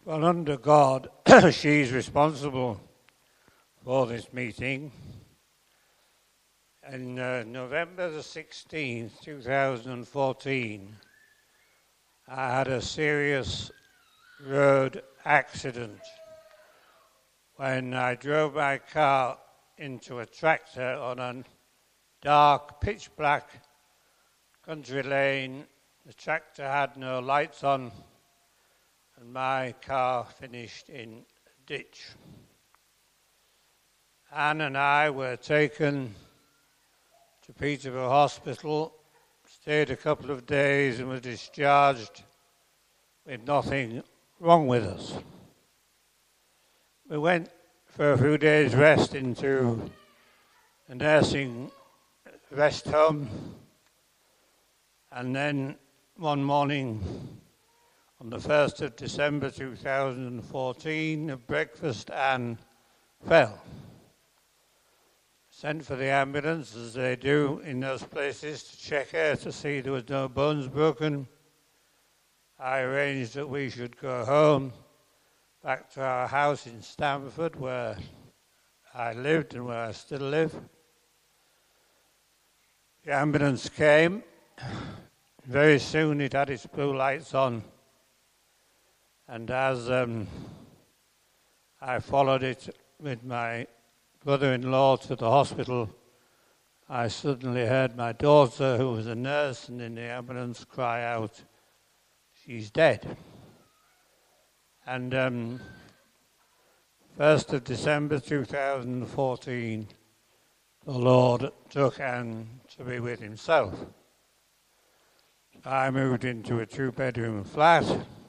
Well, under God, she's responsible for this meeting. On November the 16th, 2014, I had a serious road accident when I drove my car into a tractor on a dark, pitch-black country lane. The tractor had no lights on, and my car finished in a ditch. Anne and I were taken to Peterborough Hospital, stayed a couple of days and were discharged with nothing wrong with us. We went for a few days' rest into a nursing rest home, and then one morning on the 1st of December 2014, at breakfast, Anne fell. Sent for the ambulance, as they do in those places, to check her to see there was no bones broken. I arranged that we should go home, back to our house in Stamford, where I lived and where I still live. The ambulance came. Very soon it had its blue lights on, and as I followed it with my brother-in-law to the hospital, I suddenly heard my daughter, who was a nurse and in the ambulance, cry out, "She's dead." And 1st of December 2014, the Lord took Anne to be with himself. I moved into a 2-bedroom flat,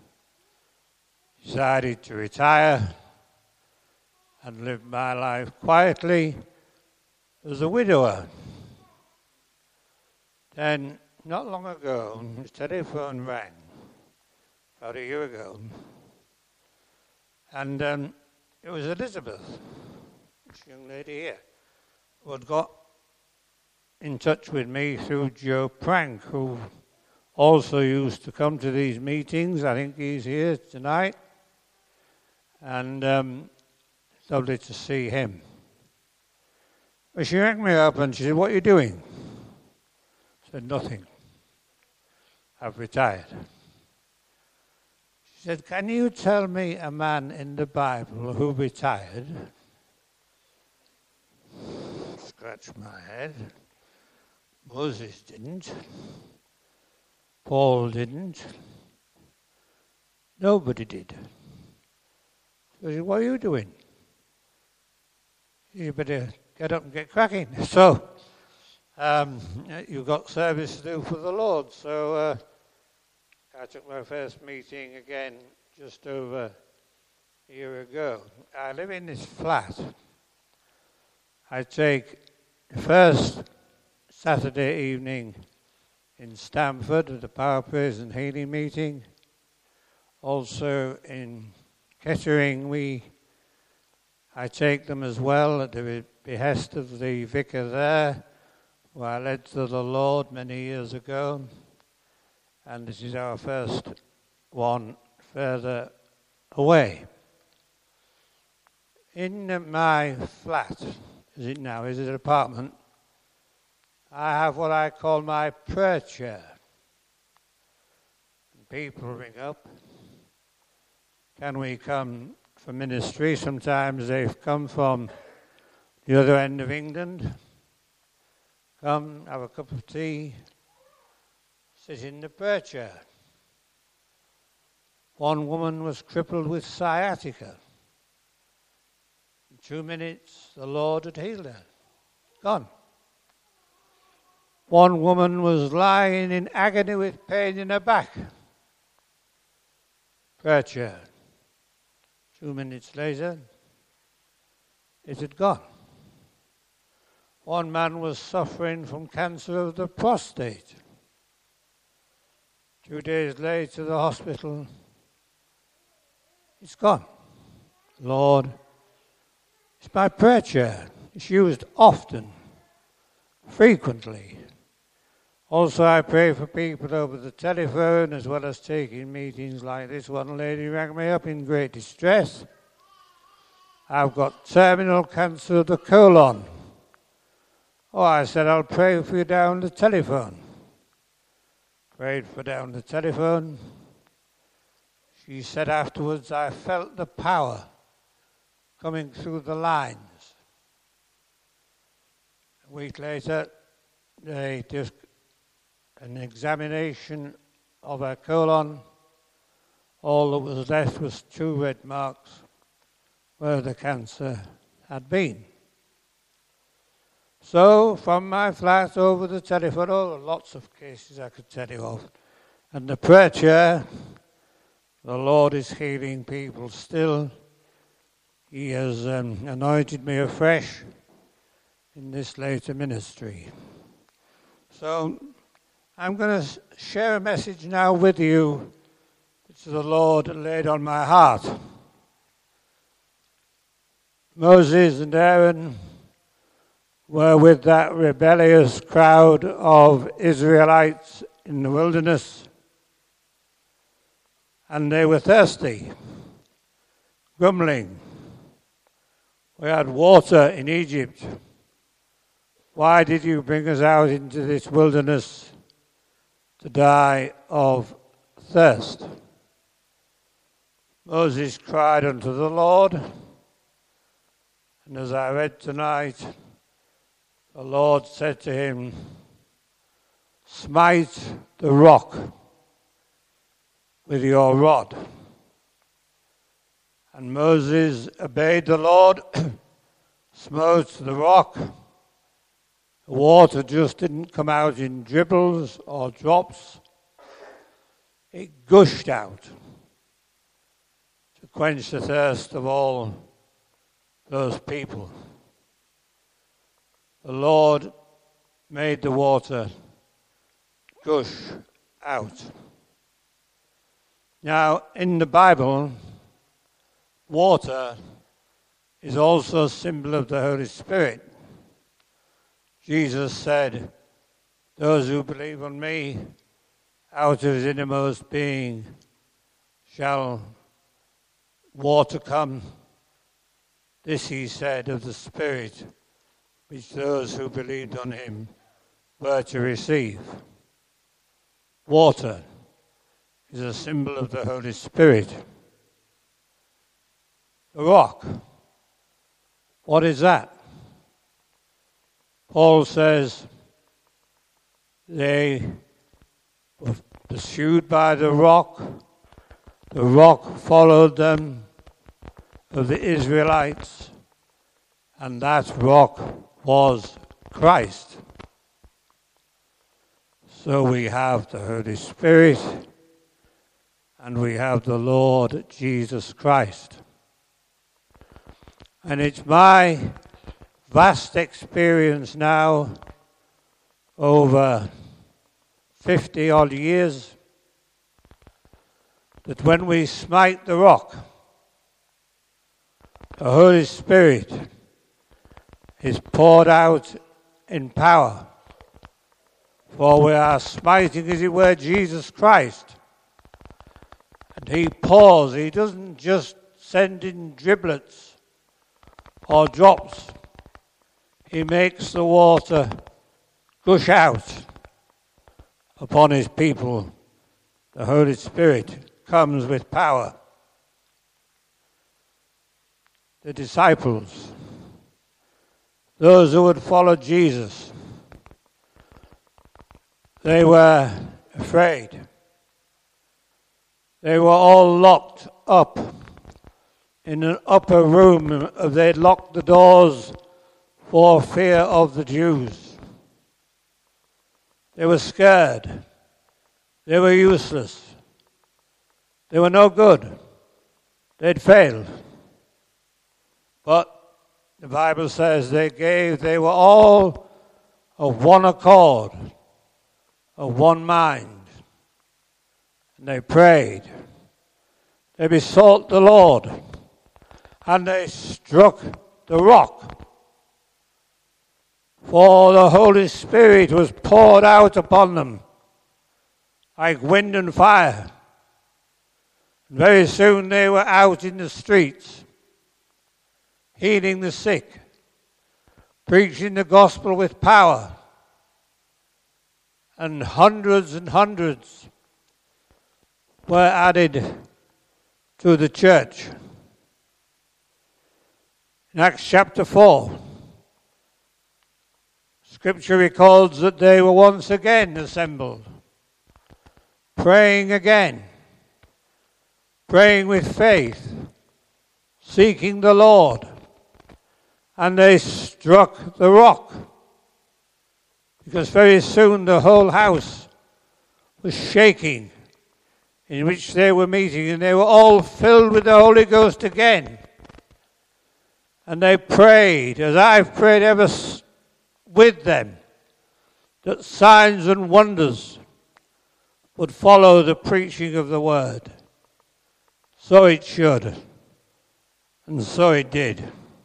decided to retire and live my life quietly as a widower. Then, not long ago, his telephone rang, about a year ago, and it was Elizabeth, this young lady here, who had got in touch with me through Joe Prank, who also used to come to these meetings. I think he's here tonight. And it's lovely to see him. But she rang me up and she said, "What are you doing?" I said, "Nothing. I've retired." She said, "Can you tell me a man in the Bible who retired?" Scratch my head. Moses didn't. Paul didn't. Nobody did. So I said, "What are you doing?" "You better get up and get cracking." So you've got service to do for the Lord. So I took my first meeting again just over a year ago. I live in this flat. I take the first Saturday evening in Stamford at the Power, Praise and Healing meeting. Also in Kettering, I take them as well at the behest of the vicar there, who I led to the Lord many years ago. And this is our first one further away. In my flat, is it now? Is it an apartment? I have what I call my prayer chair. And people ring up. Can we come for ministry? Sometimes they've come from the other end of England. Come, have a cup of tea, sit in the prayer chair. One woman was crippled with sciatica. In 2 minutes, the Lord had healed her. Gone. One woman was lying in agony with pain in her back. Prayer chair. 2 minutes later, it had gone. One man was suffering from cancer of the prostate. 2 days later, the hospital, it's gone. Lord, it's my prayer chair. It's used often, frequently. Also, I pray for people over the telephone as well as taking meetings like this. One lady rang me up in great distress. I've got terminal cancer of the colon. Oh, I said, I'll pray for you down the telephone. Prayed for down the telephone. She said afterwards, I felt the power coming through the lines. A week later, they did an examination of her colon. All that was left was 2 red marks where the cancer had been. So, from my flat over the telephone, lots of cases I could tell you of. And the prayer chair, the Lord is healing people still. He has anointed me afresh in this later ministry. So, I'm going to share a message now with you which the Lord laid on my heart. Moses and Aaron were with that rebellious crowd of Israelites in the wilderness, and they were thirsty, grumbling. We had water in Egypt. Why did you bring us out into this wilderness to die of thirst? Moses cried unto the Lord, and as I read tonight, the Lord said to him, smite the rock with your rod. And Moses obeyed the Lord, smote the rock. The water just didn't come out in dribbles or drops. It gushed out to quench the thirst of all those people. The Lord made the water gush out. Now, in the Bible, water is also a symbol of the Holy Spirit. Jesus said, those who believe on me, out of his innermost being shall water come. This he said of the Spirit, which those who believed on him were to receive. Water is a symbol of the Holy Spirit. The rock, what is that? Paul says they were pursued by the rock followed them, of the Israelites, and that rock was Christ. So we have the Holy Spirit and we have the Lord Jesus Christ. And it's my vast experience now, over 50 odd years, that when we smite the rock, the Holy Spirit is poured out in power. For we are smiting, as it were, Jesus Christ. And he pours, he doesn't just send in driblets or drops. He makes the water gush out upon his people. The Holy Spirit comes with power. The disciples, those who would follow Jesus, they were afraid. They were all locked up in an upper room. They'd locked the doors for fear of the Jews. They were scared. They were useless. They were no good. They'd failed. But the Bible says they were all of one accord, of one mind. And they prayed. They besought the Lord. And they struck the rock. For the Holy Spirit was poured out upon them like wind and fire. And very soon they were out in the streets, healing the sick, preaching the gospel with power, and hundreds were added to the church. In Acts chapter 4, Scripture records that they were once again assembled, praying again, praying with faith, seeking the Lord, and they struck the rock, because very soon the whole house was shaking in which they were meeting, and they were all filled with the Holy Ghost again. And they prayed, as I've prayed ever with them, that signs and wonders would follow the preaching of the word. So it should, and so it did.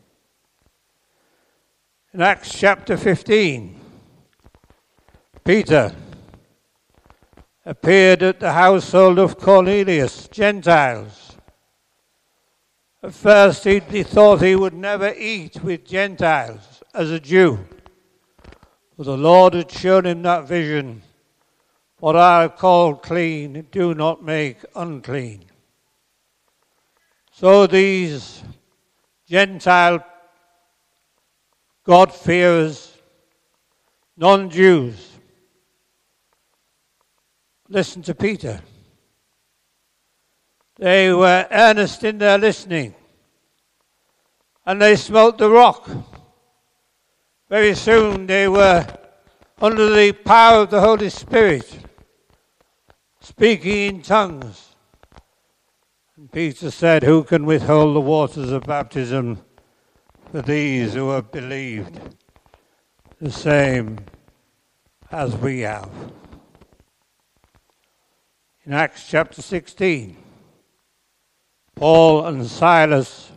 In Acts chapter 15, Peter appeared at the household of Cornelius, Gentiles. At first he thought he would never eat with Gentiles as a Jew. But the Lord had shown him that vision. What I have called clean, do not make unclean. So these Gentile God-fearers, non-Jews, listened to Peter. They were earnest in their listening, and they smote the rock. Very soon they were under the power of the Holy Spirit, speaking in tongues. And Peter said, "Who can withhold the waters of baptism for these who have believed the same as we have?" In Acts chapter 16, Paul and Silas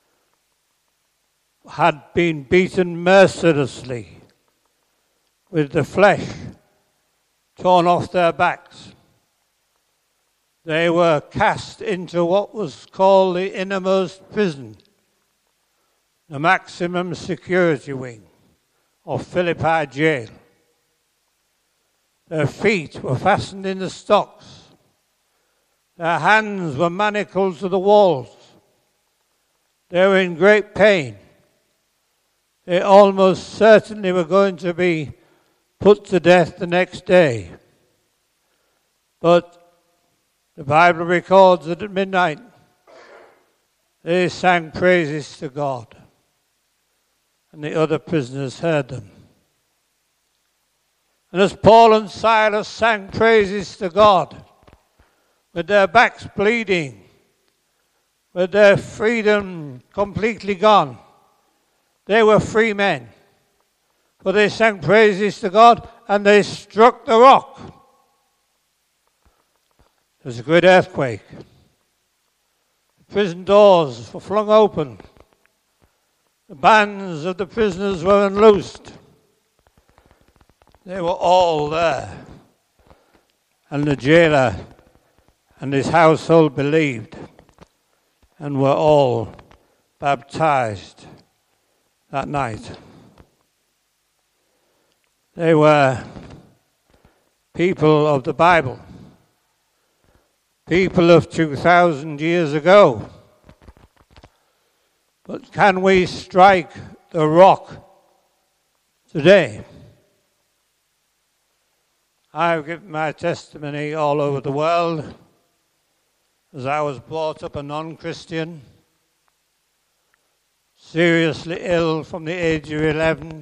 had been beaten mercilessly with the flesh torn off their backs. They were cast into what was called the innermost prison, the maximum security wing of Philippi jail. Their feet were fastened in the stocks. Their hands were manacled to the walls. They were in great pain. They almost certainly were going to be put to death the next day. But the Bible records that at midnight they sang praises to God, and the other prisoners heard them. And as Paul and Silas sang praises to God, with their backs bleeding, with their freedom completely gone, they were free men. For they sang praises to God, and they struck the rock. There was a great earthquake. The prison doors were flung open. The bands of the prisoners were unloosed. They were all there. And the jailer and his household believed and were all baptized that night. They were people of the Bible, people of 2,000 years ago. But can we strike the rock today? I've given my testimony all over the world, as I was brought up a non-Christian, seriously ill from the age of 11,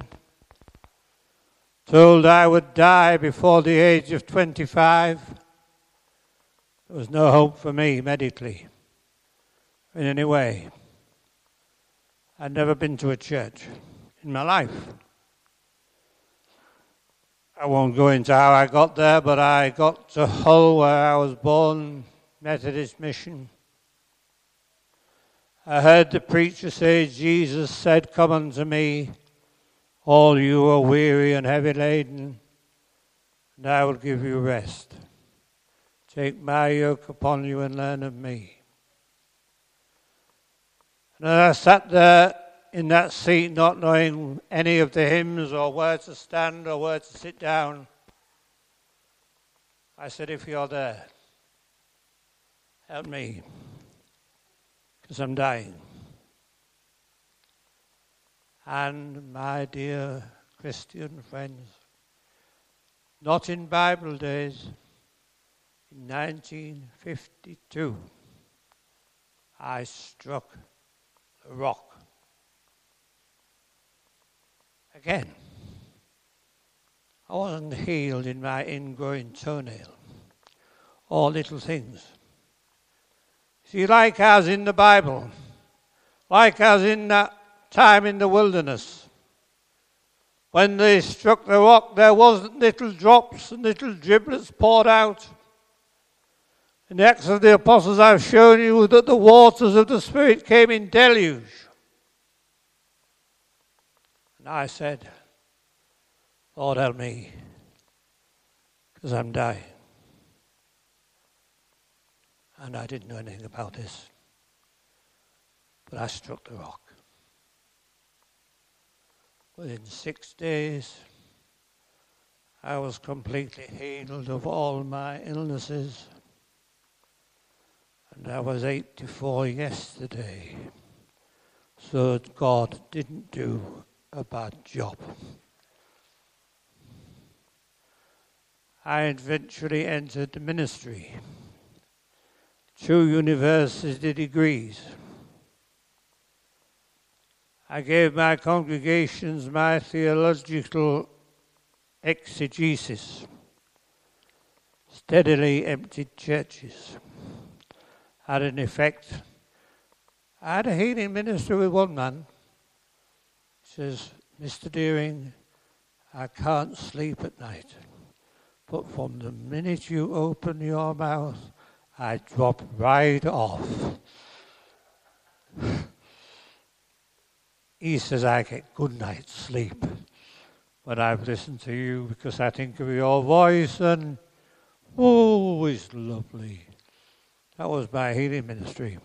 told I would die before the age of 25. There was no hope for me medically in any way. I'd never been to a church in my life. I won't go into how I got there, but I got to Hull, where I was born, Methodist mission. I heard the preacher say, Jesus said, "Come unto me, all you who are weary and heavy laden, and I will give you rest. Take my yoke upon you and learn of me. And as I sat there in that seat, not knowing any of the hymns or where to stand or where to sit down, I said, if you're there, help me, because I'm dying. And my dear Christian friends, not in Bible days, in 1952, I struck the rock. Again, I wasn't healed in my ingrowing toenail, all little things. See, like as in the Bible, like as in that time in the wilderness, when they struck the rock, there wasn't little drops and little driblets poured out. In the Acts of the Apostles, I've shown you that the waters of the Spirit came in deluge. And I said, Lord, help me, because I'm dying. And I didn't know anything about this, but I struck the rock. Within 6 days, I was completely healed of all my illnesses. And I was 84 yesterday. So God didn't do a bad job. I eventually entered the ministry. 2 university degrees. I gave my congregations my theological exegesis. Steadily emptied churches. Had an effect. I had a healing ministry with one man. He says, Mr. Deering, I can't sleep at night. But from the minute you open your mouth, I drop right off. He says, I get good night's sleep when I've listened to you because I think of your voice and, oh, it's lovely. That was my healing ministry.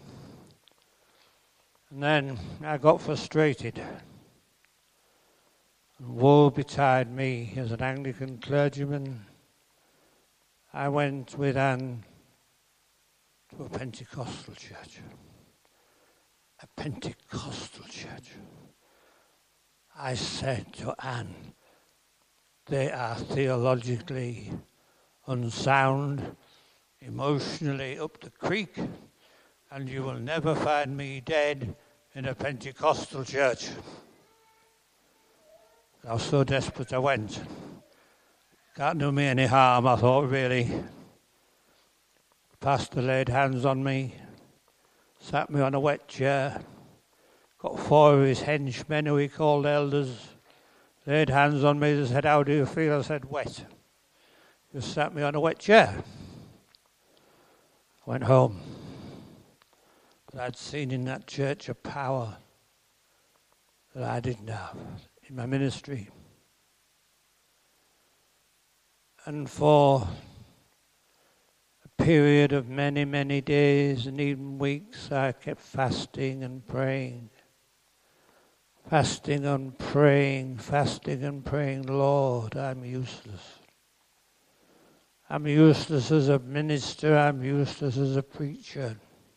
And then I got frustrated. And woe betide me as an Anglican clergyman. I went with Anne to a Pentecostal church. A Pentecostal church. I said to Anne, they are theologically unsound, emotionally up the creek, and you will never find me dead in a Pentecostal church. I was so desperate I went. Can't do me any harm, I thought, really. The pastor laid hands on me, sat me on a wet chair, got 4 of his henchmen who he called elders, laid hands on me, they said, how do you feel? I said, wet. Just sat me on a wet chair. I went home. But I'd seen in that church a power that I didn't have in my ministry. And for a period of many, many days and even weeks, I kept fasting and praying. Fasting and praying, Lord, I'm useless. I'm useless as a minister, I'm useless as a preacher.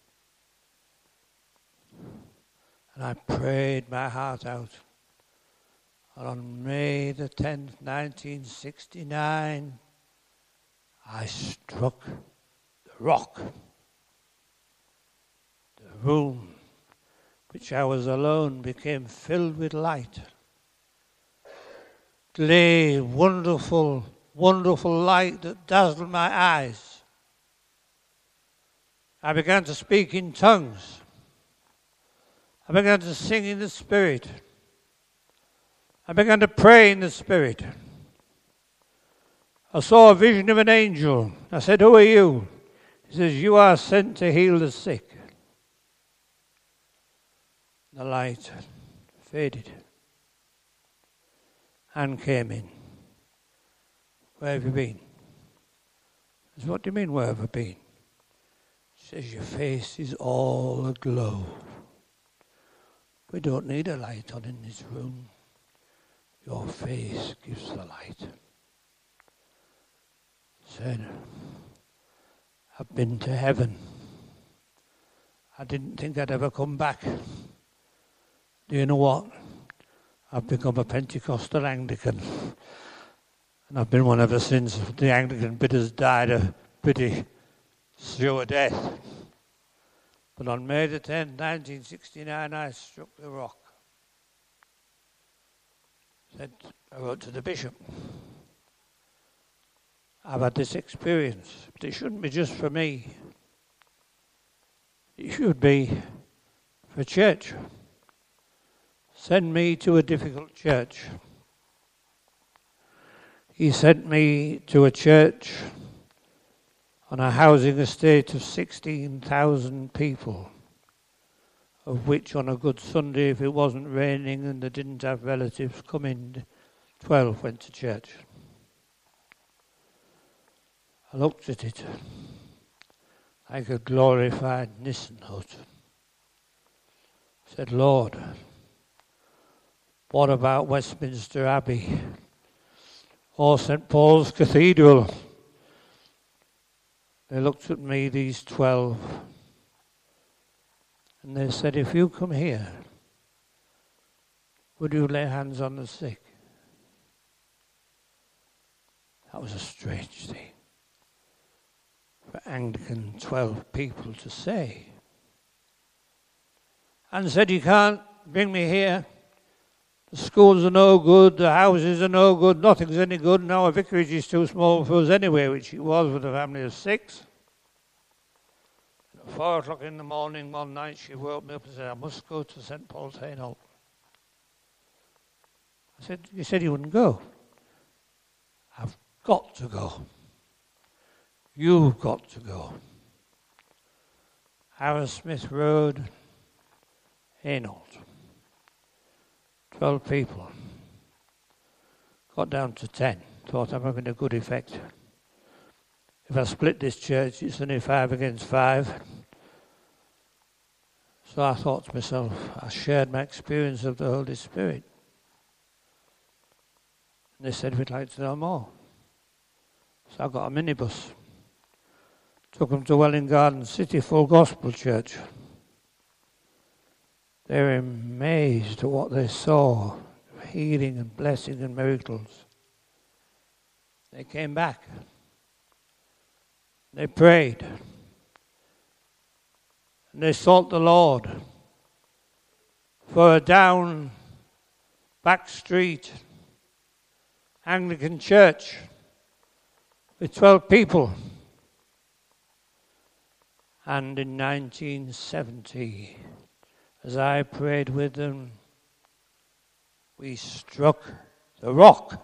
And I prayed my heart out. And on May the 10th, 1969, I struck the rock. The room which I was alone became filled with light. Glay, wonderful, wonderful light that dazzled my eyes. I began to speak in tongues. I began to sing in the Spirit. I began to pray in the Spirit. I saw a vision of an angel. I said, who are you? He says, you are sent to heal the sick. The light faded. Anne came in. Where have you been? I said, what do you mean, where have I been? She says, your face is all aglow. We don't need a light on in this room. Your face gives the light. Said, I've been to heaven. I didn't think I'd ever come back. Do you know what? I've become a Pentecostal Anglican. And I've been one ever since. The Anglican bit has died a pretty sure death. But on May the 10th, 1969, I struck the rock. Said, I wrote to the bishop. I've had this experience, but it shouldn't be just for me. It should be for church. Send me to a difficult church. He sent me to a church on a housing estate of 16,000 people, of which on a good Sunday, if it wasn't raining and they didn't have relatives come in, 12 went to church. I looked at it like a glorified Nissen hut. I said, Lord, what about Westminster Abbey or St. Paul's Cathedral? They looked at me, these 12, and they said, if you come here, would you lay hands on the sick? That was a strange thing for Anglican 12 people to say. And said, you can't bring me here. The schools are no good, the houses are no good, nothing's any good. Now a vicarage is too small for us anyway, which it was with a family of 6. At 4 o'clock in the morning one night, she woke me up and said, I must go to St. Paul's Hainault. I said, you said you wouldn't go. I've got to go. You've got to go. Harrismith Road, Hainault. 12 people. Got down to 10. Thought I'm having a good effect. If I split this church, it's only 5 against 5. So I thought to myself, I shared my experience of the Holy Spirit. And they said, we'd like to know more. So I got a minibus. Took them to Welwyn Garden City Full Gospel Church. They were amazed at what they saw, healing and blessing and miracles. They came back. They prayed. And they sought the Lord for a down back street Anglican church with 12 people. And in 1970, as I prayed with them, we struck the rock.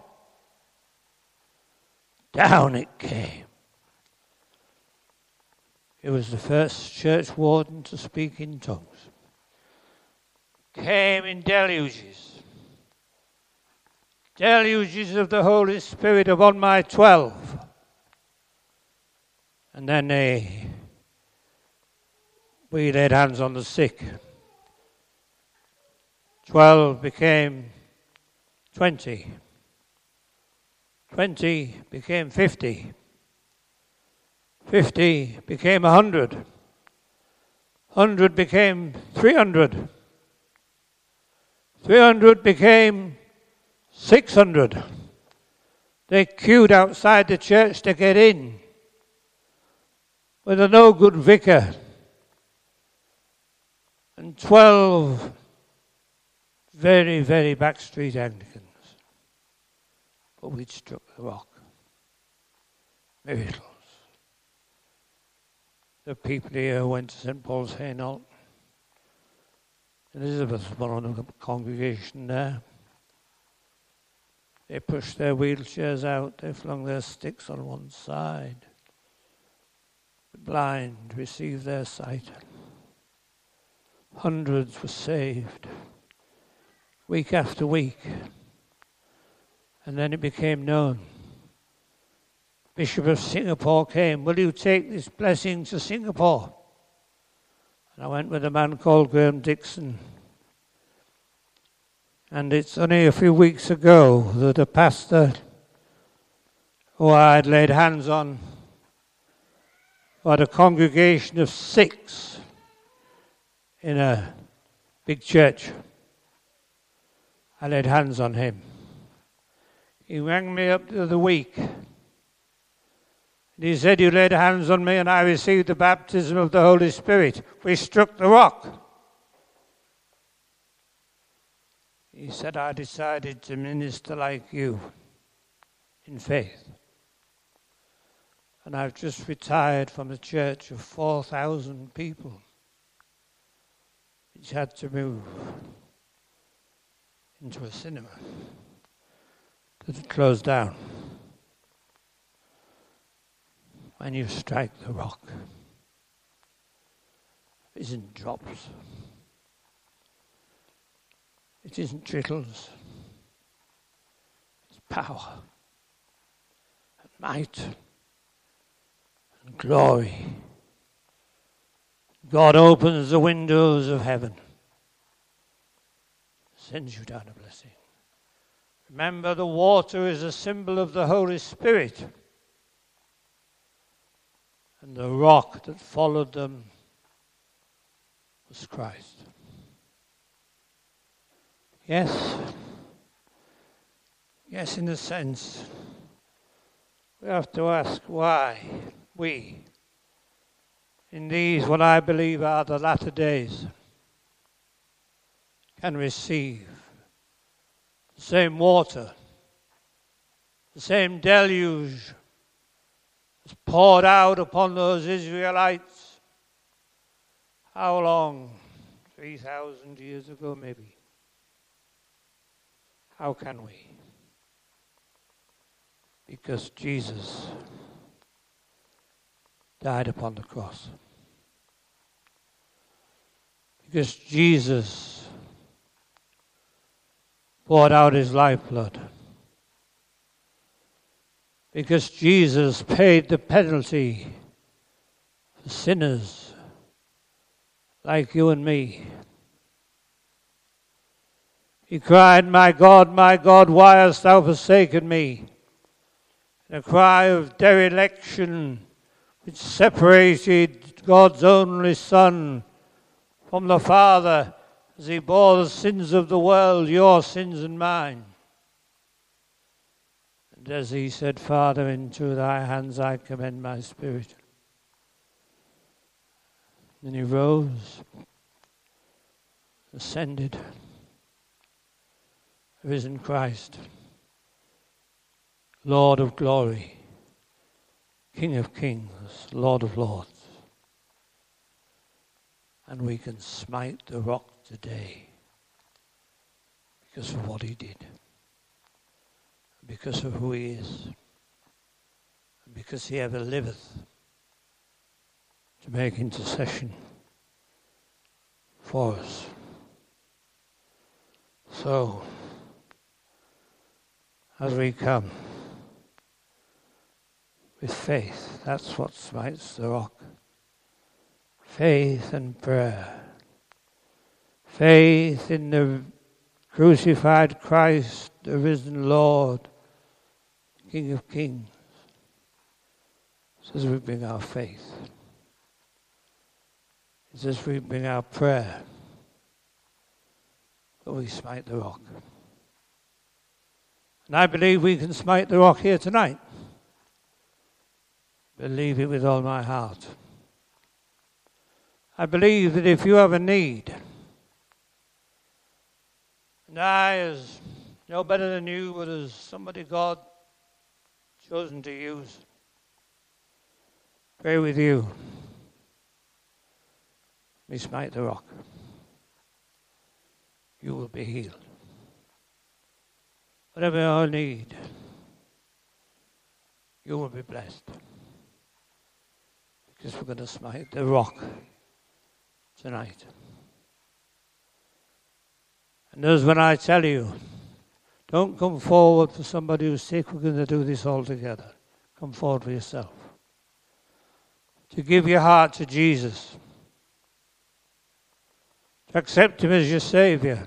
Down it came. It was the first church warden to speak in tongues. Came in deluges. Deluges of the Holy Spirit upon my 12. And then we laid hands on the sick. 12 became 20. 20 became 50. 50 became 100. 100 became 300. 300 became 600. They queued outside the church to get in with a no good vicar. And 12 very, very backstreet Anglicans. But we'd struck the rock. Miracles. The people here went to St. Paul's Hainault. Elizabeth was one of the congregation there. They pushed their wheelchairs out. They flung their sticks on one side. The blind received their sight. Hundreds were saved. Week after week. And then it became known. Bishop of Singapore came, will you take this blessing to Singapore? And I went with a man called Graham Dixon. And it's only a few weeks ago that a pastor who I had laid hands on, who had a congregation of 6 in a big church, I laid hands on him. He rang me up the other week. And he said, you laid hands on me and I received the baptism of the Holy Spirit. We struck the rock. He said, I decided to minister like you in faith. And I've just retired from a church of 4,000 people, which had to move into a cinema that had closed down. When you strike the rock, it isn't drops. It isn't trickles. It's power and might and glory. God opens the windows of heaven, sends you down a blessing. Remember, the water is a symbol of the Holy Spirit. And the rock that followed them was Christ. Yes, in a sense, we have to ask why we, in these what I believe are the latter days, can receive the same water, the same deluge was poured out upon those Israelites. How long? 3,000 years ago, maybe. How can we? Because Jesus died upon the cross. Because Jesus poured out his lifeblood. Because Jesus paid the penalty for sinners like you and me. He cried, my God, why hast thou forsaken me? In a cry of dereliction which separated God's only Son from the Father as he bore the sins of the world, your sins and mine. And as he said, Father, into thy hands I commend my spirit. Then he rose, ascended, risen Christ, Lord of glory, King of kings, Lord of lords. And we can smite the rock today because of what he did, because of who he is, and because he ever liveth to make intercession for us. So, as we come with faith, that's what smites the rock. Faith and prayer. Faith in the crucified Christ, the risen Lord, King of kings. It's as we bring our faith. It's as we bring our prayer that we smite the rock. And I believe we can smite the rock here tonight. Believe it with all my heart. I believe that if you have a need, and I, as no better than you, but as somebody God chosen to use, pray with you. We smite the rock. You will be healed. Whatever your need, you will be blessed. Because we're going to smite the rock tonight. And as when I tell you Don't come forward for somebody who's sick. We're going to do this all together. Come forward for yourself. To give your heart to Jesus. To accept Him as your Saviour.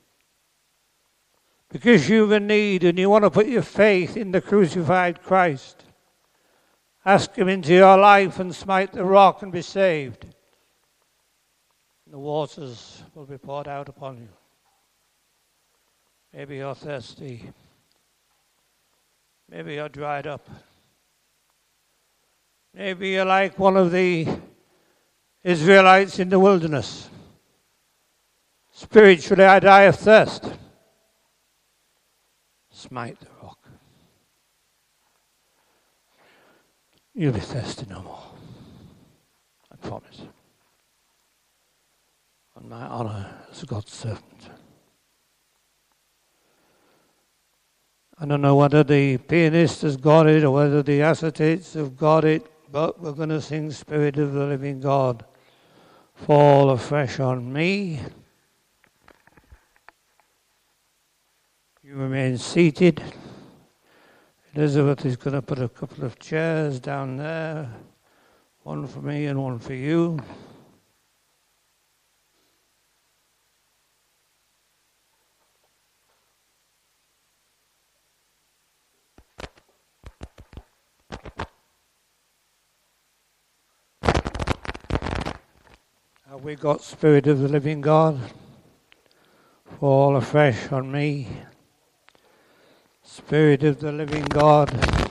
Because you've a need and you want to put your faith in the crucified Christ. Ask Him into your life and smite the rock and be saved. The waters will be poured out upon you. Maybe you're thirsty. Maybe you're dried up. Maybe you're like one of the Israelites in the wilderness. Spiritually, I die of thirst. Smite the rock. You'll be thirsty no more. I promise. On my honor as God's servant. I don't know whether the pianist has got it or whether the acetates have got it, but we're going to sing Spirit of the Living God, fall afresh on me. You remain seated. Elizabeth is going to put a couple of chairs down there, one for me and one for you. Have we got Spirit of the Living God? Fall afresh on me. Spirit of the Living God,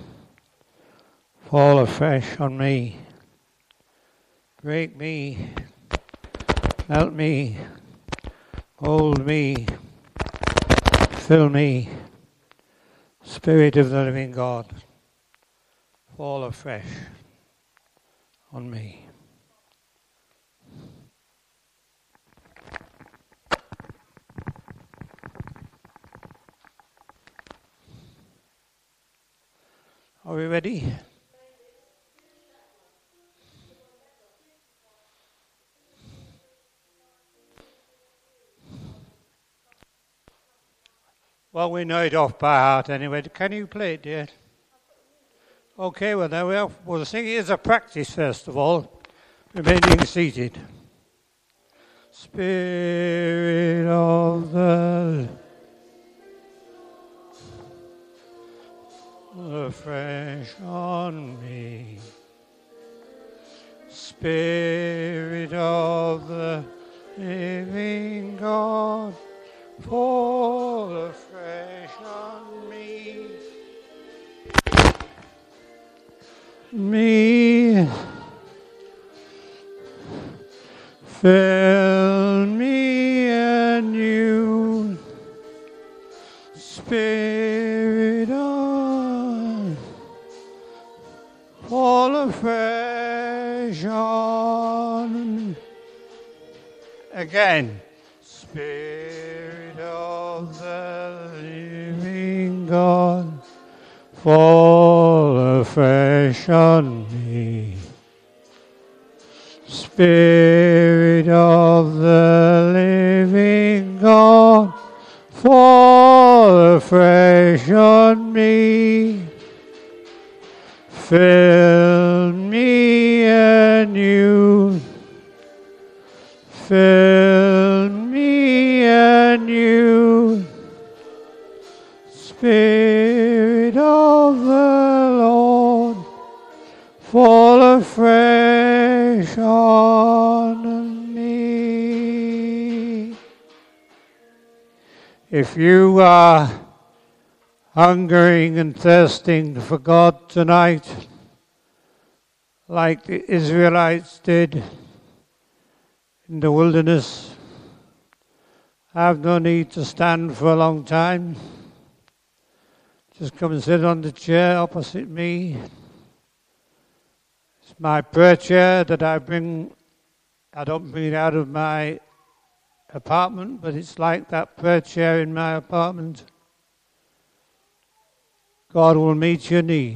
fall afresh on me. Break me, melt me, mold me, fill me. Spirit of the Living God, fall afresh on me. Are we ready? Well, we know it off by heart anyway. Can you play it, dear? Okay, well, there we are. Well, the thing is a practice, first of all. Remaining seated. Spirit of the afresh on me. Spirit of the living God, fall afresh on me. Fill me anew. Spirit of, fall afresh on. Again. Spirit of the living God, fall afresh on me. Spirit of the living God, fall afresh on me. Fill me anew. Fill me anew. Spirit of the Lord, fall afresh on me. If you are hungering and thirsting for God tonight, like the Israelites did in the wilderness, have no need to stand for a long time. Just come and sit on the chair opposite me. It's my prayer chair that I bring. I don't bring it out of my apartment, but it's like that prayer chair in my apartment. God will meet your need.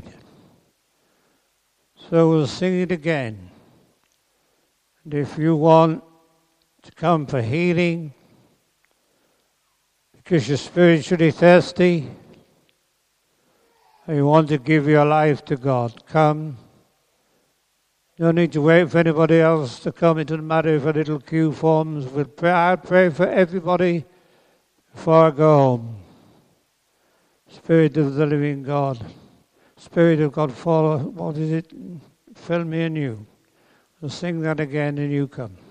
So we'll sing it again. And if you want to come for healing, because you're spiritually thirsty and you want to give your life to God, come. You don't need to wait for anybody else to come. It doesn't matter if a little queue forms. I'll pray for everybody before I go home. Spirit of the living God. Spirit of God, fall. What is it? Fill me anew. We'll sing that again and you come.